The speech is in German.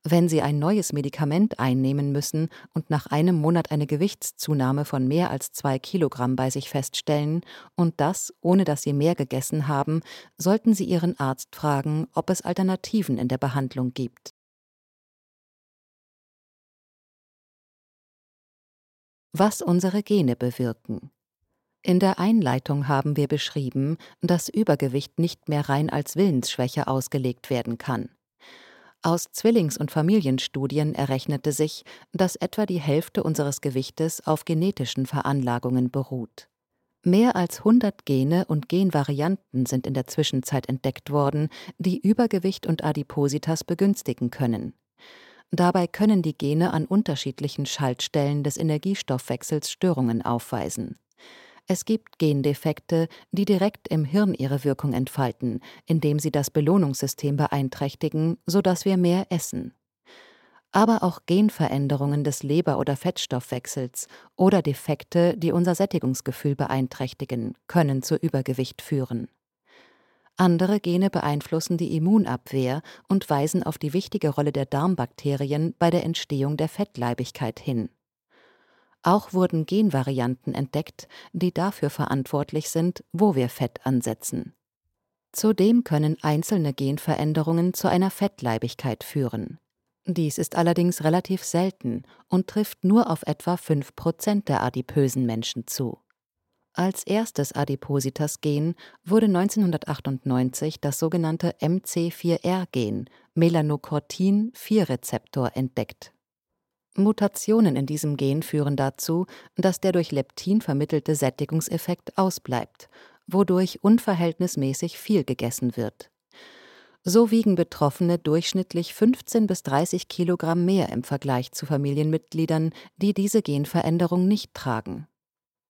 Wenn Sie ein neues Medikament einnehmen müssen und nach einem Monat eine Gewichtszunahme von mehr als 2 Kilogramm bei sich feststellen, und das, ohne dass Sie mehr gegessen haben, sollten Sie Ihren Arzt fragen, ob es Alternativen in der Behandlung gibt. Was unsere Gene bewirken. In der Einleitung haben wir beschrieben, dass Übergewicht nicht mehr rein als Willensschwäche ausgelegt werden kann. Aus Zwillings- und Familienstudien errechnete sich, dass etwa die Hälfte unseres Gewichtes auf genetischen Veranlagungen beruht. Mehr als 100 Gene und Genvarianten sind in der Zwischenzeit entdeckt worden, die Übergewicht und Adipositas begünstigen können. Dabei können die Gene an unterschiedlichen Schaltstellen des Energiestoffwechsels Störungen aufweisen. Es gibt Gendefekte, die direkt im Hirn ihre Wirkung entfalten, indem sie das Belohnungssystem beeinträchtigen, sodass wir mehr essen. Aber auch Genveränderungen des Leber- oder Fettstoffwechsels oder Defekte, die unser Sättigungsgefühl beeinträchtigen, können zu Übergewicht führen. Andere Gene beeinflussen die Immunabwehr und weisen auf die wichtige Rolle der Darmbakterien bei der Entstehung der Fettleibigkeit hin. Auch wurden Genvarianten entdeckt, die dafür verantwortlich sind, wo wir Fett ansetzen. Zudem können einzelne Genveränderungen zu einer Fettleibigkeit führen. Dies ist allerdings relativ selten und trifft nur auf etwa 5% der adipösen Menschen zu. Als erstes Adipositas-Gen wurde 1998 das sogenannte MC4R-Gen, Melanocortin-4-Rezeptor, entdeckt. Mutationen in diesem Gen führen dazu, dass der durch Leptin vermittelte Sättigungseffekt ausbleibt, wodurch unverhältnismäßig viel gegessen wird. So wiegen Betroffene durchschnittlich 15 bis 30 Kilogramm mehr im Vergleich zu Familienmitgliedern, die diese Genveränderung nicht tragen.